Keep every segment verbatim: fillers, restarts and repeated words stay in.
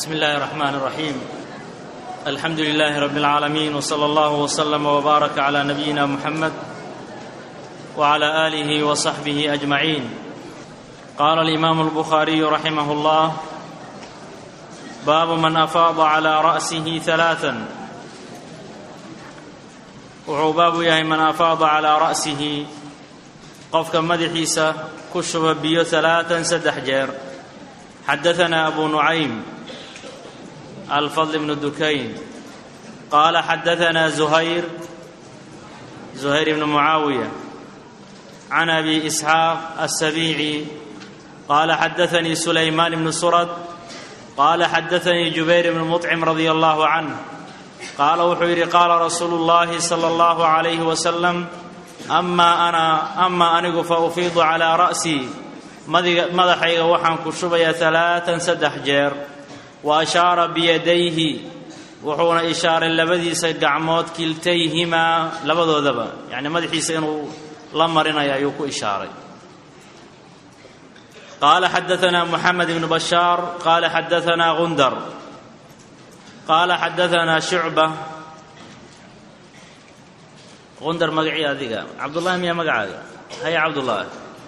بسم الله الرحمن الرحيم. الحمد لله رب العالمين، وصلى الله وسلم وبارك على نبينا محمد وعلى آله وصحبه أجمعين. قال الإمام البخاري رحمه الله: باب من أفاض على رأسه ثلاثا. wuxuu baabu yahay man afaada calaa ra'sihi qofka madaxiisa ku shuba biyo alaaan saddex jeer. xadaanaa abu nucaym alfadl bnu dukayn qaala xadaanaa zuhayr zuhayr ibnu mucaawiya can abi isxaaq aلsabiici qaala xadaanii sulaymaan ibnu surad qaala xadaanii jubayr ibnu muطcim radia allahu canh qaala wuxuu yidhi qaala rasuulu llaahi sala allahu calayhi wasalam amaa ana amaa anigu fa ufiidu calaa ra'sii madaxayga waxaan ku shubayaa alaaan saddex jeer. wa ashaara biyadayhi wuxuuna ishaaray labadiisa gacmood kiltayhimaa labadoodaba, yacni madaxiisa inuu la marinayo ayuu ku ishaaray. qaala xadaanaa muxamed ibnu bashaar qaala xadaanaa gundar qaala xadaanaa shucba. gundar magacii adiga cabdullahi miyaa magacaaga? haya cabdullaahi.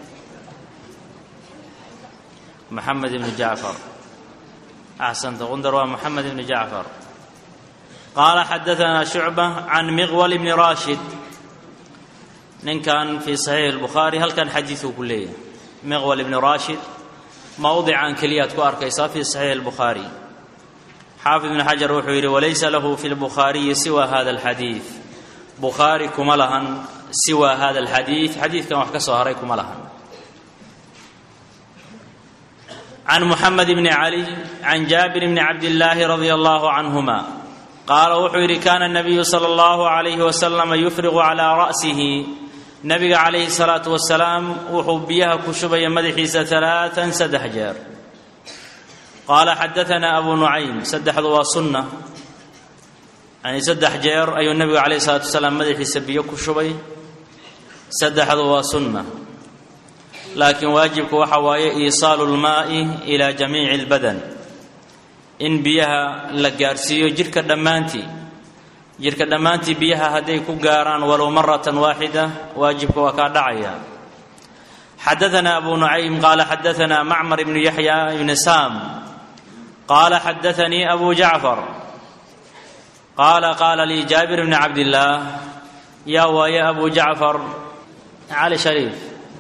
maxamed ibnu jacfar. axsanta, gundar waa maxamed ibnu jacfar. qaala xadaanaa shucba can miqwal ibni raashid. ninkan fii saxiixi albukhaari halkan xadiiduu ku leeyahay. miqwal ibni raashid mowdican keliyaad ku arkaysaa fii saxiixi albukhaari. xaafid ibn xajar wuxuu yidhi walaysa lahu fi lbukhaariyi siwa hada alxadiid. bukhaari kuma lahan siwa hada alxadiid, xadiidkan wax ka soo haray kuma lahan. can muxamed bni cali can jaabir bni cabdillaahi radia allahu canhuma qaala wuxuu yidhi kaana nabiyu sala allahu calayhi wasalam yufriqu calaa ra'sihi. nabiga calayhi salaatu wasalaam wuxuu biyaha ku shubaya madaxiisa alaaan saddex jeer. qaala xadaanaa abu nucaym. saddexdu waa sunna, yani saddex jeer ayuu nebigu calayh isalaatu wasalaam madaxiisa biyo ku shubay. saddexdu waa sunna, laakiin waajibku waxa waaye iisaalu lmaa'i ilaa jamiici lbadan, in biyaha la gaarhsiiyo jidhka dhammaantii. jidhka dhammaantii biyaha hadday ku gaaraan walow maratan waaxida, waajibka waa kaa dhacaya. xadaanaa abu nucaym qaala xadaanaa macmar ibnu yaxya ibni saam qaala xadaanii abu jacfar qaala qaala lii jaabir bni cabdillaah. yaa waaye abu jacfar? cali shariif.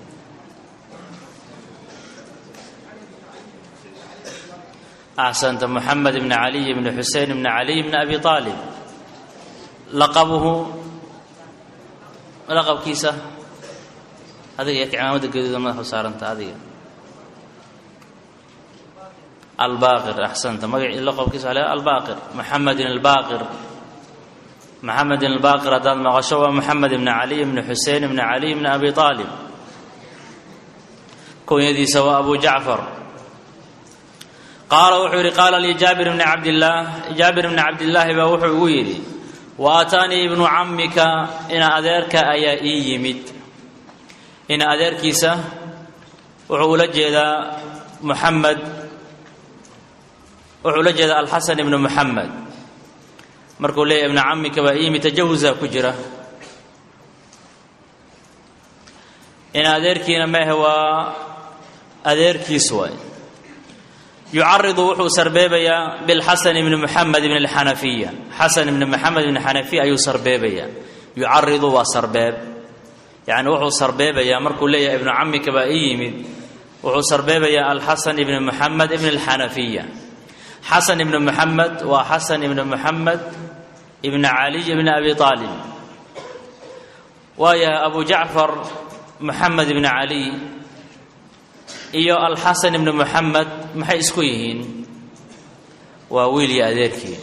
axsanta, muxamed bni caliy bni xusein bni caliy bni abi aalib. laqabuhu laqabkiisa adiga iyo cimaamada gaduuda madaxa u saaranta adiga. albaqir. axsanta, magaci laqabkiisa ale albaqir. maxamedin albaqir. maxamedin albaqir haddaad maqasho waa maxamed ibni caliy ibni xusein ibni caliy ibni abi aalib. kunyadiisa waa abu jacfar. qaala wuxuu yidhi qaala lii jaabir bni cabdillaah. jaabir bni cabdillaahi baa wuxuu igu yidhi wa aataanii ibnu cammika, ina adeerka ayaa ii yimid. ina adeerkiisa wuxuu ula jeedaa muxamed, wuxuu ula jeedaa alxasan ibnu muxamed. markuu leeyahy ibnu cammika baa ii yimid, tajawusaa ku jira. ina adeerkiina mehe waa adeerkiis waay. yucaridu wuxuu sarbeebayaa bilxasan ibni muxamed ibn alxanafiya. xasan ibni moxamed ibni xanafiya ayuu sarbeebayaa. yucaridu waa sarbeeb, yacni wuxuu sarbeebayaa markuu leeyahay ibnu cammika baa ii yimid, wuxuu sarbeebayaa alxasan ibni moxamed ibn alxanafiya. xasan ibni moxamed waa xasan ibni moxamed ibni caliy ibni abi aalib. waayahay abu jacfar moxamed ibni caliy iyo alxasan ibni moxamed maxay isku yihiin? waa wiil iyo adeerkii.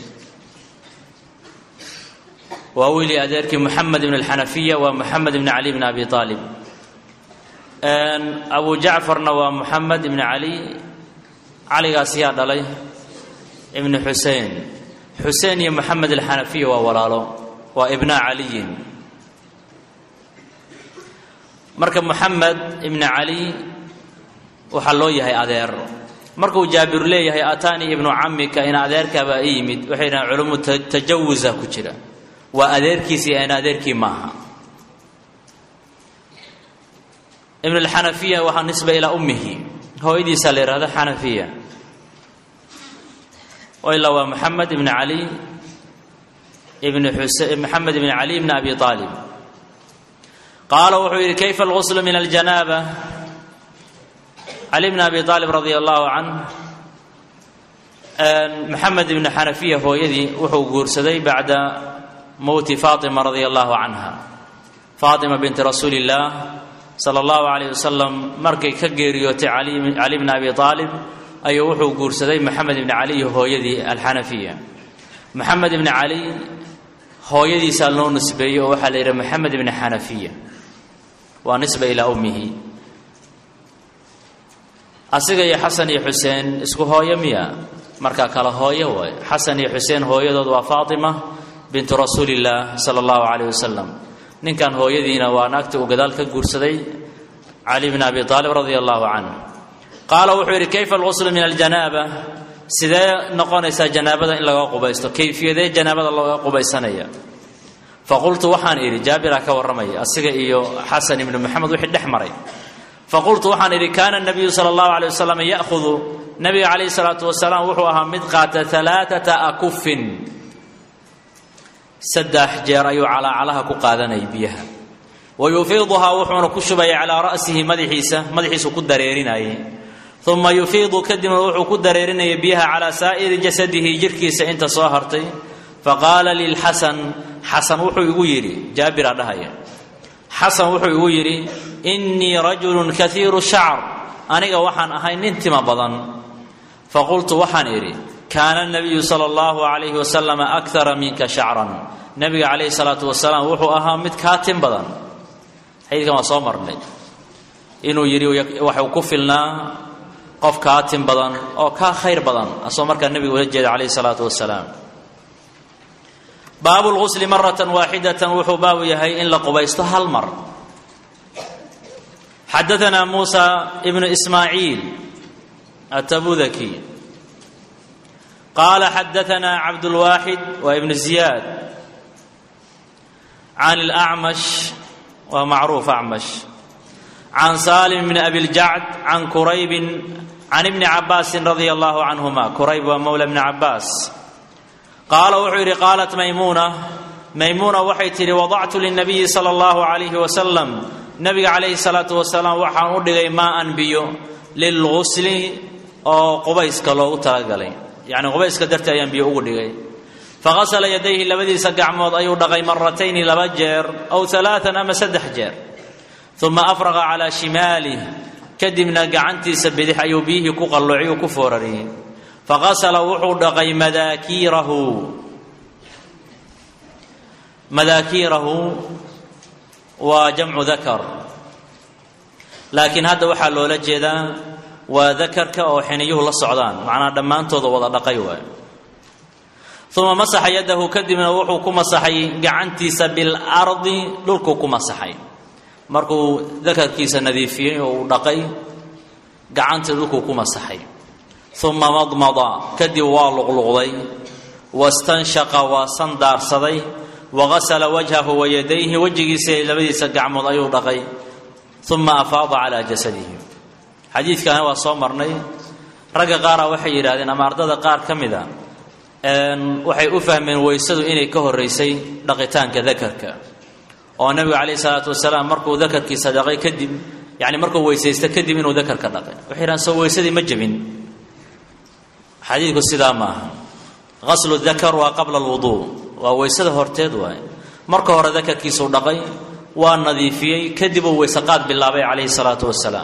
waa wiil iyo adeerkii moxamed ibn alxanafiya waa moxamed ibni cali ibni abi aalib. abu jacfarna waa moxamed ibni cali. caligaas yaa dhalay ibni xusein. xusein iyo moxamed alxanafiya waa walaalo, waa ibna caliyin. marka moxamed ibni cali waxaa loo yahay adeer. markuu jaabir leeyahay ataani ibnu cammika in adeerka baa yimid waxay yiraahdeen culumu tajawuza ku jira waa adeerkiisii aan adeerkii maaha ibn al-Hanafiya waxa nisba ila ummihi hooyadiisa la yiraahdo Hanafiya oo ila waa Muhammad ibn Ali ibn Husayn Muhammad ibn Ali ibn Abi Talib قال وحير كيف الغسل من الجنابة علي بن أبي طالب رضي الله عنه محمد بن حنفية هو يدي وحو قرسدي بعد موت فاطمة رضي الله عنها فاطمة بنت رسول الله صلى الله عليه وسلم مركي كجيريوتي علي علي بن أبي طالب أي وحو قرسدي محمد بن علي هو يدي الحنفية محمد بن علي هو يدي سالون نسبيه وحال محمد بن حنفية ونسبة إلى أمه أسيغا يا حسن يا حسين اسكو هوية ميا مركا كلا هوية وي حسن يا حسين هوية دود وفاطمة بنت رسول الله صلى الله عليه وسلم نين كان هوية دينا واناكت وقدالك قرصدي علي بن أبي طالب رضي الله عنه قال وحير كيف الغسل من الجنابة سيدا نقونيسا جنابة إن لغا قبيستو كيفية دي جنابة لغا قبيسانيا فقلت وحان إيري جابر كورمي أسيغا إيو حسن بن محمد وحيد دحمري فقلت وحان إذا كان النبي صلى الله عليه وسلم يأخذ نبي عليه الصلاة والسلام وحوها مدقات ثلاثة أكف سدح جيريو على علىها كقادني بيها ويفيضها وحون كشبي على رأسه مدحيسة مدحيس كدريريناي ثم يفيض كدم وحو كدريريناي بيها على سائر جسده جركيس انت صاهرتي فقال للحسن حسن وحو يغيري جابر دهيا حسن وحو يغيري إني رجل كثير الشعر أنا وحن أهين انتما بدن فقلت وحن إيري كان النبي صلى الله عليه وسلم أكثر منك شعرا نبي عليه الصلاة والسلام وحو أهم متكاتم بدن حيث كما صامرني إنه يري وحو كفلنا قف كاتم بدن أو كا خير بدن أصامر كان النبي وجد عليه الصلاة والسلام باب الغسل مرة واحدة وحو باب يهي إن لقبيستها المر حدثنا موسى ابن إسماعيل التبوذكي قال حدثنا عبد الواحد وابن زياد عن الأعمش ومعروف أعمش عن سالم بن أبي الجعد عن كريب عن ابن عباس رضي الله عنهما كريب ومولى ابن عباس قال وحير قالت ميمونة ميمونة وحيتي وضعت للنبي صلى الله عليه وسلم نبي عليه الصلاة والسلام وحان ودغي ماء بيو للغسل او قبيس كلو تاغلي يعني قبيس كدرت ايام بيو ودغي فغسل يديه لبديس غعمود ايو دغي مرتين لبا جير او ثلاثا اما سدح جير ثم افرغ على شماله كدمنا غعنتي سبدح ايو بيه كقلعي وكفورري فغسل وحو دغي مذاكيره مذاكيره وجمع ذكر لكن هذا وحا لولا جيدا وذكرك او حينيه لا سودان معنا دمانتودا ودا دقايوا ثم مسح يده كدمنا وحو كمسحي غعنتيس بالارض دلكو كمسحي markuu dakarkiisa nadiifiyay oo dhaqay gacanta dhulku ku masaxay thumma madmada kadi waa luqluqday wastanshaqa wa sandarsaday وغسل وجهه ويديه وجهه لبديس غعمود ايو دقي ثم افاض على جسده حديث كان هو صومرني رجا قاره waxay yiraahdeen ama ardada qaar kamida een waxay u fahmeen weysadu inay ka horeysay dhaqitaanka dakarka oo nabiga kaleey salaatu wasalaam markuu dakarkiisa dhaqay kadib yaani markuu weysaysta kadib inuu dakarka dhaqay waxay raan soo weysadii ma jabin xadiidku sidaa ma غسل الذكر وقبل الوضوء وويسده هرتيد واي marka hore dakarkiisu dhaqay waa nadiifiyay kadib uu weysaqaad bilaabay kaleey salaatu wasalaam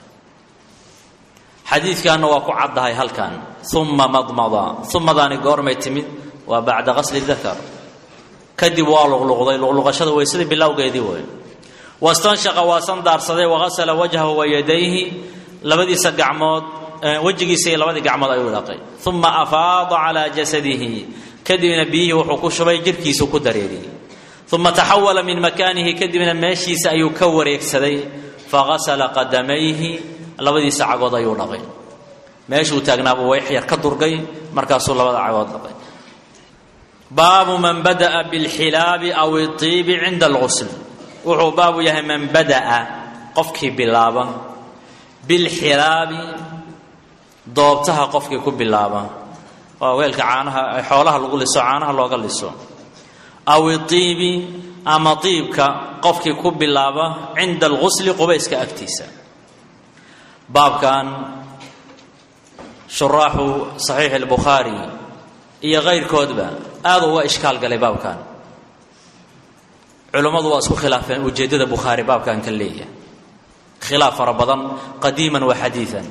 xadiidkan waa ku cadahay halkan thumma madmada thumma dani goormay timid waa bacda ghasl الذكر kadib waa luqluqday luqluqashada weysada bilowgeedii way wastanshaqa wa sandarsaday wa ghasala wajhahu wa yadayhi labadiisa gacmood wajigiisa labadii gacmood ayuu dhaqay thumma afaada ala jasadihi kadibna bihi wuxuu ku shubay jirkiisa ku dareeriyay thumma tahawala min makanihi kadibna meeshiisa ayuu ka wareegsaday faghasala qadamayhi labadiisa cagood ayuu dhaqay meeshuu taagnaaba wax yar ka durgay markaasuu labada cagood dhaqay. baabu man bada'a bilxilaabi aw iibi cinda alghusl wuxuu baabu yahay man bada'a qofkii bilaaba bilxilaabi doobtaha qofkii ku bilaaba waa weelka caanaha xoolaha lagu liso caanaha looga liso aw iibi ama tiibka qofkii ku bilaaba cinda alghusl qubayska agtiisa. baabkan shuraaxu saxiix albukhaari iyo kayrkoodba aad uga ishkaal galay baabkan. culummadu waa isku khilaafeen ujeeddada bukhaari baabkan ka leeyahay khilaaf fara badan qadiiman wa xadiidan.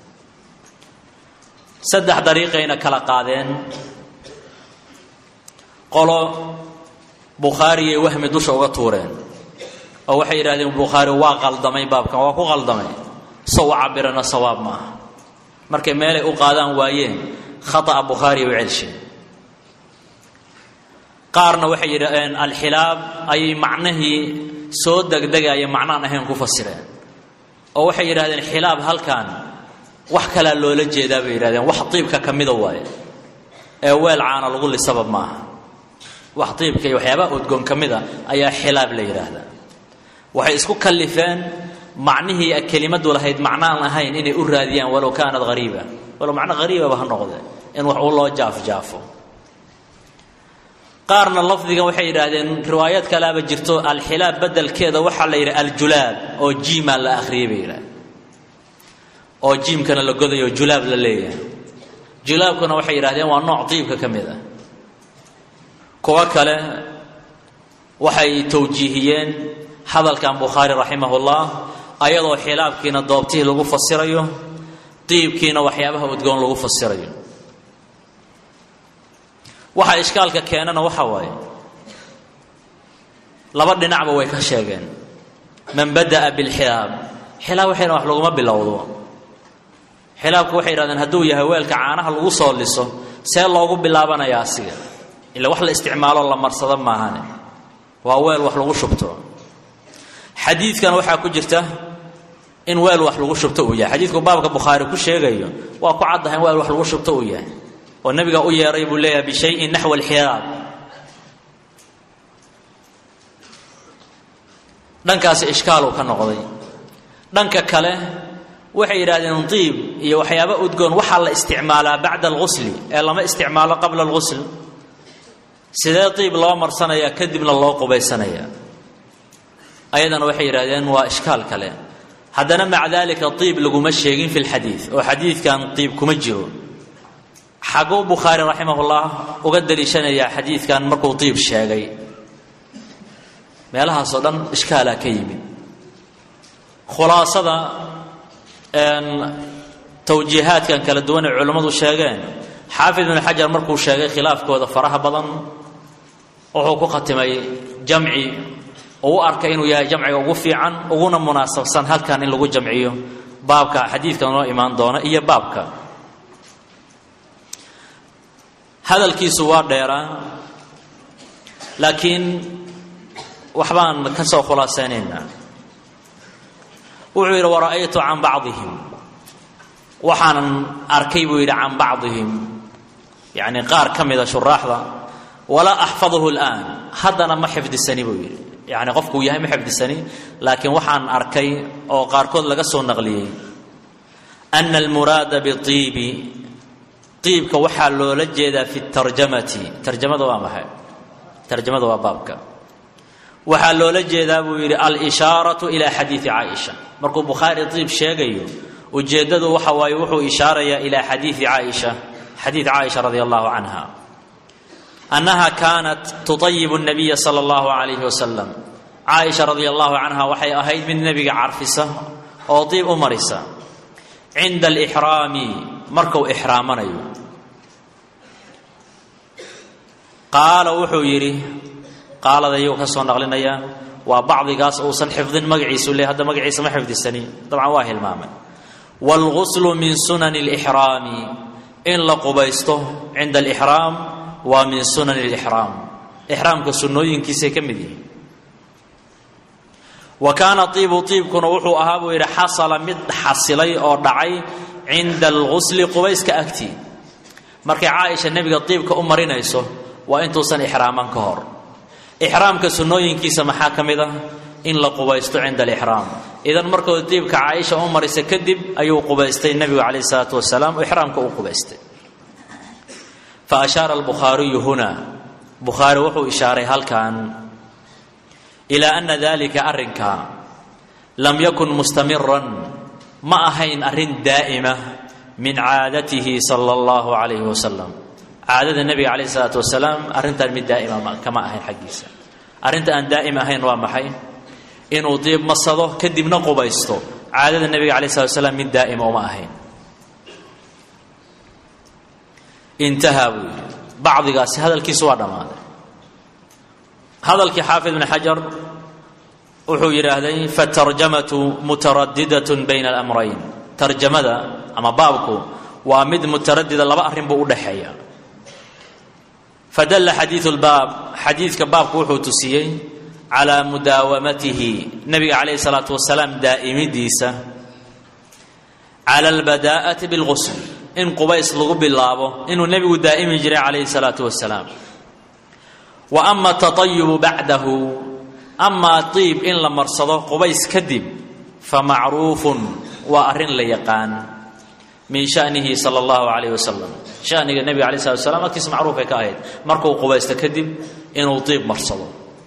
saddex dariiqayna kala qaadeen. qolo bukhaariyay wahmi dusha uga tuureen oo waxay yidhahdeen bukhaari waa qaldamay baabkan waa ku qaldamay sow cabirana sawaab maaha. markay meelay u qaadaan waayeen khata'a bukhaari u celsheen. qaarna waxay yidhahdeen alxilaab ayay macnihii soo degdegaya macnaan ahayn ku fasireen oo waxay yidhahdeen xilaab halkan wax kalaa loola jeedaa bay yidhahdeen wax tiibka ka mida waaye ee weel caana lagu lisabab maaha. wax tiibka iyo waxyaabaha udgoon ka mida ayaa xilaab la yidhaahdaa. waxay isku kallifeen macnihii kelimadu lahayd macnaan ahayn inay u raadiyaan walow kaanad hariiba walow macno hariibaba ha noqde in wax uu loo jaafjaafo. qaarna lafdigan waxay yidhaahdeen riwaayad kalaaba jirto alxilaab bedelkeeda waxaa la yidhi aljulaab oo jiimaa la akhriyay bay yidhahdeen oo jiimkana la godayo julaab la leeyahay. julaabkuna waxay yidhahdeen waa nooc tiibka ka mid ah. kuwo kale waxay tawjiihiyeen hadalkan bukhaari raximahullah ayadoo xilaabkiina doobtihii lagu fasirayo tiibkiina waxyaabaha udgoon lagu fasirayo. waxa ishkaalka keenana waxa waaye laba dhinacba way ka sheegeen. man bada'a bilxilaab xilaab waxayna wax laguma bilowdo. xilaabku waxay yidhahdeen hadduu yahay weelka caanaha lagu soo liso see loogu bilaabanayaa asiga ila wax la isticmaalo la marsado maahane waa weel wax lagu shubto. xadiidkan waxaa ku jirta in weel wax lagu shubto uu yahay. xadiidku baabka bukhaari ku sheegayo waa ku caddahay in weel wax lagu shubto uu yahay oo nabiga u yeeray buu leeyahay bishayin naxwa alxilaab. dhankaasi ishkaaluu ka noqday. dhanka kale waxay yidhahdeen tiib iyo waxyaaba udgoon waxaa la isticmaalaa bacda alghusli ee lama isticmaalo qabla alghusl. sidee tiib loo marsanayaa kadibna loo qubaysanayaa ayadana waxay yidhahdeen waa ishkaal kale. haddana maca dalika tiib laguma sheegin fi lxadiid oo xadiidkan tiib kuma jiro. xaguu bukhaari raximahullah uga daliishanayaa xadiidkan markuu tiib sheegay? meelahaasoo dhan ishkaalaa ka yimid. khulaasada tawjiihaadkan kala duwan ee culammadu sheegeen xaafid ibnu xajar markuu sheegay khilaafkooda faraha badan wuxuu ku khatimay jamci oo u arkay inuu yahay jamciga ugu fiican uguna munaasabsan halkan in lagu jamciyo baabka xadiidka noo imaan doona iyo baabka. hadalkiisu waa dheeraa laakiin waxbaan ka soo khulaasaynaynaa. wuxuu yidhi wara'aytu can bacdihim waxaanan arkay buu yidhi can bacdihim yacni qaar ka mida shuraaxda walaa axfaduhu al'aan haddana ma xifdisani buu yidhi yacni qofkuu yahay ma xifdisani laakiin waxaan arkay oo qaarkood laga soo naqliyey ana almuraada biibi tiibka waxaa loola jeedaa fi tarjamati. tarjamada waa maxay? tarjamada waa baabka. waxaa loola jeedaa buu yidhi alishaaratu ilaa xadiidi caaisha. markuu bukhaari tiib sheegayo ujeeddadu waxa waaye wuxuu ishaarayaa ilaa xadiidi caaisha xadiid caaisha radia allahu canha annaha kaanat tutayibu nabiya sala allahu calayhi wasalam. caaisha radia allahu canha waxay ahayd mid nebiga carfisa oo tiib u marisa cinda alixraami markuu ixraamanayo. qaala wuxuu yidhi qaalada iyuu ka soo naqlinayaa waa bacdigaas uusan xifdin magaciisu le hadda magaciisa ma xifdisani dabcan waa hilmaamay. waalghuslu min sunani alixraami in la qubaysto cinda alixraam waa min sunani alixraam ixraamka sunnooyinkiisay ka mid yihiin. wa kaana tiibu tiibkuna wuxuu ahaa buu yidhi xasala mid xasilay oo dhacay cinda alghusli qubayska agtii markay caaisha nebiga diibka u marinayso waa intuusan ixraaman ka hor ixraamka sunnooyinkiisa maxaa ka mid ah in la qubaysto cinda alixraam idan markuu diibka caaisha u marisa kadib ayuu qubaystay nebigu calayhi salaatu wasalaam oo ixraamka u qubaystay fa ashaara albukhaariyu huna bukhaari wuxuu ishaaray halkan ilaa ana dalika arrinka lam yakun mustamiran ma ahayn arrin daa'ima min caadatihi sala allahu calayhi wasalam caadada nebiga calayhi salaatu wasalaam arrintan mid daa'ima kama ahayn xaggiisa arrinta aan daa'im ahayn waa maxay inuu diib masado kadibna qubaysto caadada nebiga calayhi salaatu wasalaam mid daa'ima uma ahayn intahaa buu yidhi bacdigaasi hadalkiisu waa dhammaaday hadalkii xaafid ibn xajar wuxuu yidhaahday fatarjamatu mutaraddidatun bayna alamrayn tarjamada ama baabku waa mid mutaradida laba arrin buu u dhaxeeya fadalla xadiidu lbaab xadiidka baabku wuxuu tusiyey calaa mudaawamatihi nebiga calayhi salaatu wasalaam daa'imidiisa cala albadaa'ati bilghusl in qubays lagu bilaabo inuu nebigu daa'imi jiray calayhi salaatu wasalaam wa ama tatayubu bacdahu amaa tiib in la marsado qubays kadib fa macruufun waa arrin la yaqaan min shanihi sala allahu calayhi wasalam shaniga nebiga calayhi salatu wasalaam agtiisa macruufay ka ahayd markuu qubaysto kadib inuu tiib marsado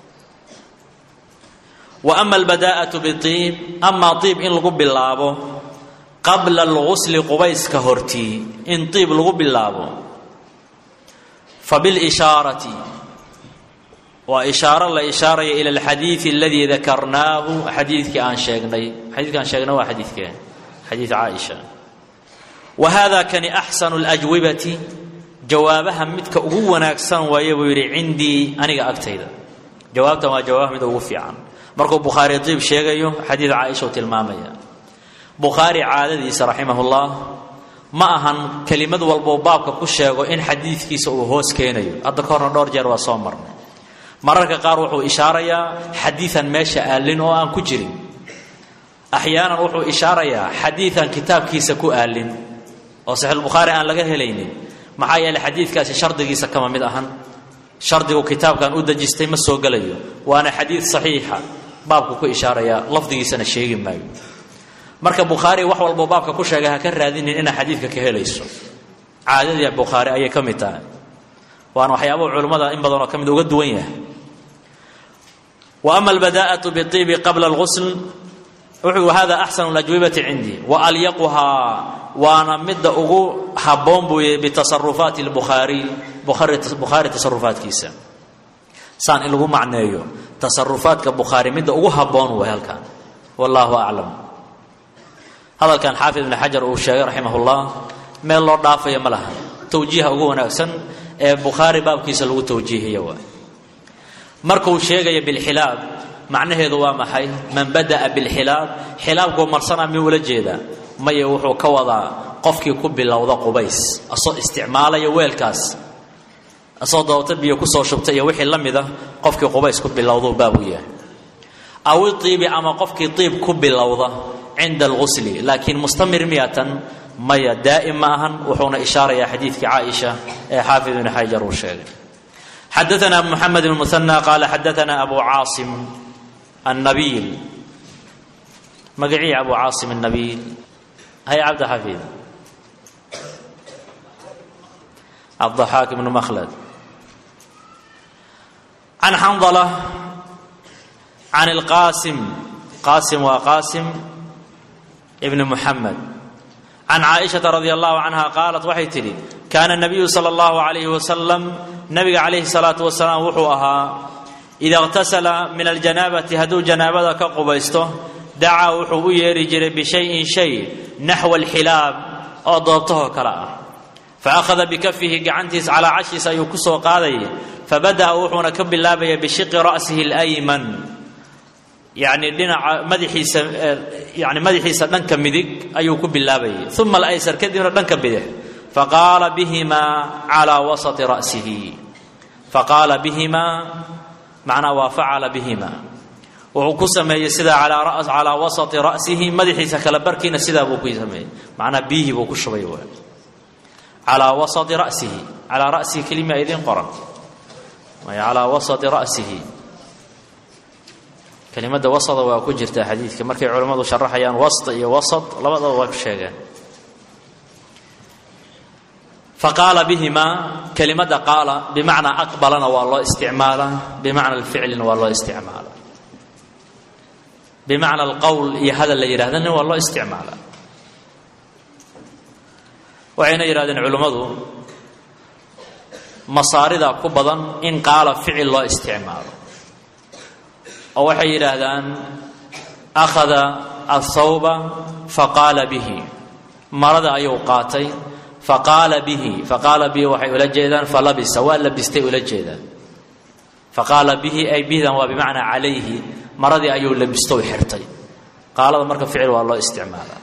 wa ama albadaa'atu bitiib amaa tiib in lagu bilaabo qabla algusli qubayska hortii in tiib lagu bilaabo fa bilishaarati waa ishaaro la ishaaraya ila alxadiidi aladii dakarnaahu xadiidkii aan sheegnay xadiidka aan sheegnay waa xadiidkeen xadiid caaisha wa hada kani axsanu alajwibati jawaabaha midka ugu wanaagsan waaye buu yidhi cindii aniga agtayda jawaabtan waa jawaab mid ugu fiican markuu bukhaari diib sheegayo xadiid caaisha uu tilmaamaya bukhaari caadadiisa raximahullah ma ahan kelimad walboo baabka ku sheego in xadiidkiisa uu hoos keenayo hadda ka horna dhowr jeer waa soo marnay mararka qaar wuxuu ishaarayaa xadiidan meesha aalin oo aan ku jirin axyaanan wuxuu ishaarayaa xadiidan kitaabkiisa ku aalin oo saxiixulbukhaari aan laga helaynin maxaa yeeley xadiidkaasi shardigiisa kama mid ahan shardigu kitaabkan u dejistay ma soo gelayo waana xadiid saxiixa baabku ku ishaarayaa lafdigiisana sheegi maayo marka bukhaari wax walboo baabka ku sheegay ha ka raadinin inaad xadiidka ka helayso caadadii bukhaari ayay ka mid tahay waana waxyaabuu culummada in badanoo ka mid uga duwan yahay wa ama albadaa'atu bitiibi qabla algusl wuxuu hada axsanu alajwibati cindii wa alyaquhaa waana midda ugu habboon buu yahay bitasarufaati lbukhaari bukhaari tasarufaadkiisa saan in lagu macneeyo tasarufaadka bukhaari midda ugu habboon way halkan wallahu aclam hadalkan xaafid ibn xajar uu sheegay raximahullah meel loo dhaafaya ma laha tawjiiha ugu wanaagsan ee bukhaari baabkiisa lagu tawjiihiyo waa markuu sheegaya bilxilaab macnaheedu waa maxay man bada'a bilxilaab xilaabkuu marsana miyuu ula jeedaa maya wuxuu ka wadaa qofkii ku bilowda qubays asoo isticmaalaya weelkaas asoo doobta biyo ku soo shubtay iyo wixii la mid ah qofkii qubays ku bilowda baab u yahay aw tiibi ama qofkii tiib ku bilowda cinda alghusli laakiin mustamir miyatan maya daa'im ma ahan wuxuuna ishaarayaa xadiidkii caaisha ee xaafid ibn xajar uu sheegay xadaثna abu muxamed ibn muhanى qaala xadaثna abu caasim النبيل مقعي أبو عاصم النبيل هي عبد حفيظ الضحاك بن مخلد عن حنظلة عن القاسم قاسم وقاسم ابن محمد عن عائشة رضي الله عنها قالت وحيتلي كان النبي صلى الله عليه وسلم نبي عليه الصلاة والسلام وحوها إذا اغتسل من الجنابة هدو جنابة كقبيسته دعا وحو يري جري بشيء شيء نحو الحلاب أو ضبطه كلا فأخذ بكفه قعنتيس على عشي سيكسو قاضي فبدأ وحونا كب اللابي بشق رأسه الأيمن يعني لنا مدحي س... يعني مدحي سدنك مدق أيو كب اللابي ثم الأيسر كدنا دنك بده فقال بهما على وسط رأسه فقال بهما معنى وفعل بهما wuxuu ku sameeyay sida ala ra's ala wasati ra'sihi madaxiisa kala barkiina sida buu ku sameeyay macna bihi buu ku shubay waa ala wasati ra'sihi ala ra'si kalima idin qoran ma ala wasati ra'sihi kalimada wasada waa ku jirta xadiiska markay culimadu sharaxayaan wasta iyo wasat labadaba waa ku sheegaan فقال بهما كلمة قال بمعنى أقبلنا والله استعمالا بمعنى الفعل والله استعمالا بمعنى القول هذا اللي يرادنا والله استعمالا وعين يرادن علماء مصاردا كبضا إن قال فعل الله استعمالا أو حي يرادن أخذ الثوب فقال به مرض أيوقاتي فقال به فقال به وحي ولا جيدان فلبس ولا لبستي ولا جيدان فقال به أي به وبمعنى عليه مرضي أيو لبستو حرتي قال هذا مركب فعل والله استعمالا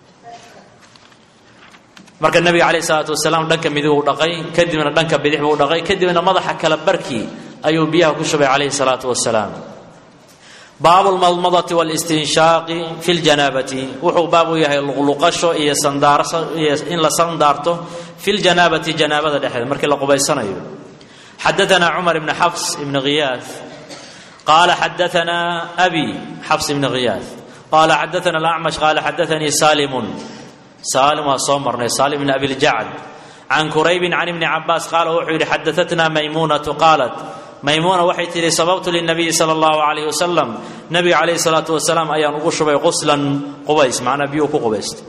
مركب النبي عليه الصلاة والسلام دنك مذو دقي كدمنا دنك بدح بو دقي كدمنا مضح كلبركي أيو بيها كشبه عليه الصلاة والسلام باب المضمضة والاستنشاق في الجنابة وحو باب يهي الغلقشو إيا سندارس إن لسندارته في الجنابة جنابة دحل مركي لقبيسنا حدثنا عمر بن حفص بن غياث قال حدثنا أبي حفص بن غياث قال حدثنا الأعمش قال حدثني سالم سالم وصمر سالم بن أبي الجعد عن كريب عن ابن عباس قال وحي حدثتنا ميمونة قالت ميمونة وحي تري سببت للنبي صلى الله عليه وسلم نبي عليه الصلاة والسلام أيان أشرب غسلا قبيس معنا بيو قبيس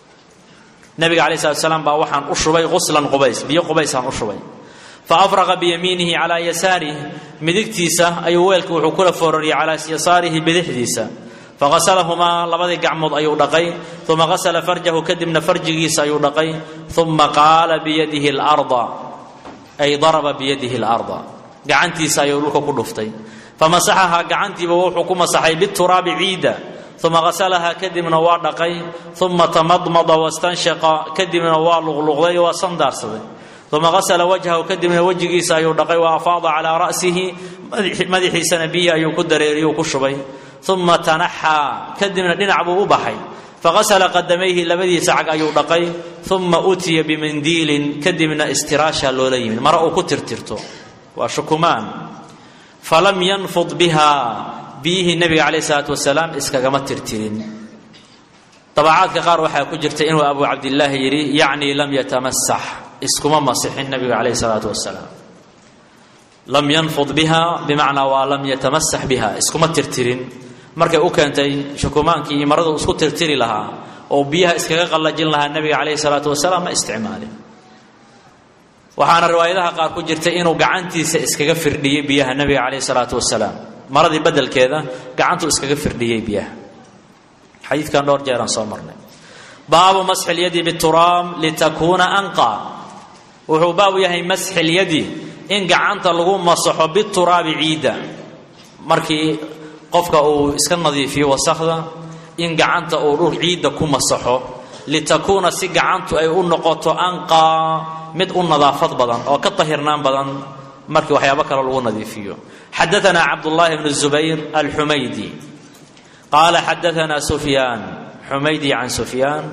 نبي عليه الصلاة والسلام بأوحان أشرب غسلا قبيس بيو قبيس عن أشرب فأفرغ بيمينه على يساره مدكتيسة أي ويلك وحكول فرري على يساره بدحديسة فغسلهما لبدي قعمض أيو دقي ثم غسل فرجه كدمنا فرجيس أيو دقي ثم قال بيده الأرض أي ضرب بيده الأرض قعنتيسة أيو لك كدفتي فمسحها قعنتي بوحو كما صحي بالتراب عيدا ثم غسلها كدمنا ودقي ثم تمضمض واستنشق كدمنا ولغلغي وصندار صدي ثم غسل وجهه وكدم وجهه سايو دقي وافاض على راسه مدحي سنبيه ايو كدريريو كشبي ثم تنحى كدم دين ابو بحي فغسل قدميه لبدي سعق ايو دقي ثم اتي بمنديل كدمنا استراشا لوليم مرأ كترترتو وشكمان فلم ينفض بها به النبي عليه الصلاه والسلام اسكغما ترترين طبعات قار waxaa ku jirtay inuu Abu Abdullah yiri yani lam yatamassah iskuma masixin nabiga alayhi salatu wassalam lam yanfud biha bimaana wa lam yatamassah biha iskuma tirtirin markay u keentay shukumaankii maradu isku tirtiri lahaa oo biyaha iskaga qalajin lahaa nabiga alayhi salatu wassalam ma isticmaalin waxaana riwaayadaha qaar ku jirtay inuu gacantiisa iskaga firdhiyay biyaha nabiga alayhi salatu wassalam maradii badalkeeda gacantu iskaga firdhiyay biyaha حديث كان دور جيران صومرنا باب مسح اليد بالتراب لتكون أنقى وهو باب يهي مسح اليد إن قعنت لغو مسحه بالتراب عيدا مركي قفك أو إسكن نظيفي وسخذة إن قعنت أو روح عيدا كو مسحه لتكون سي قعنت أي نقطة أنقى مد النظافة بدن أو كطهرنان بدن مركي وحيا بكر لغو نظيفيه حدثنا عبد الله بن الزبير الحميدي قال حدثنا سفيان حميدي عن سفيان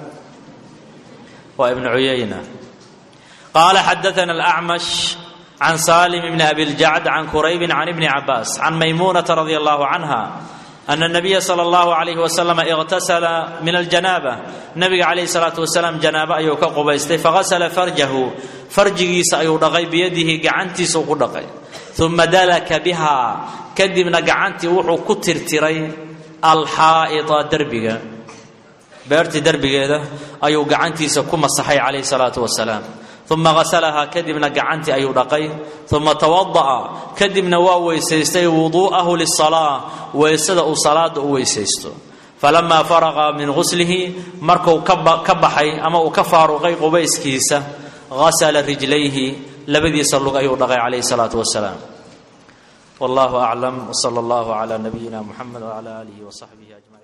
وابن عيينة قال حدثنا الأعمش عن سالم بن أبي الجعد عن كريب عن ابن عباس عن ميمونة رضي الله عنها أن النبي صلى الله عليه وسلم اغتسل من الجنابة النبي عليه الصلاة والسلام جنابة أيوك قبيستي فغسل فرجه فرجه سأيودغي بيده قعنتي سوقدغي ثم دلك بها كدمنا قعنتي وحو كتر تري الحائط دربيغا بيرتي دربيغا ايو غعنتيسا كما صحي عليه الصلاه والسلام ثم غسلها كدمنا غعنتي ايو دقي ثم توضأ كدمنا وويسيستي وضوءه للصلاه ويسد صلاه ويسيستو فلما فرغ من غسله مركو كبحي اما كفارغي قبيسكيسا غسل رجليه لبدي صلوا ايو دقي عليه الصلاه والسلام والله أعلم وصلى الله على نبينا محمد وعلى آله وصحبه أجمعين.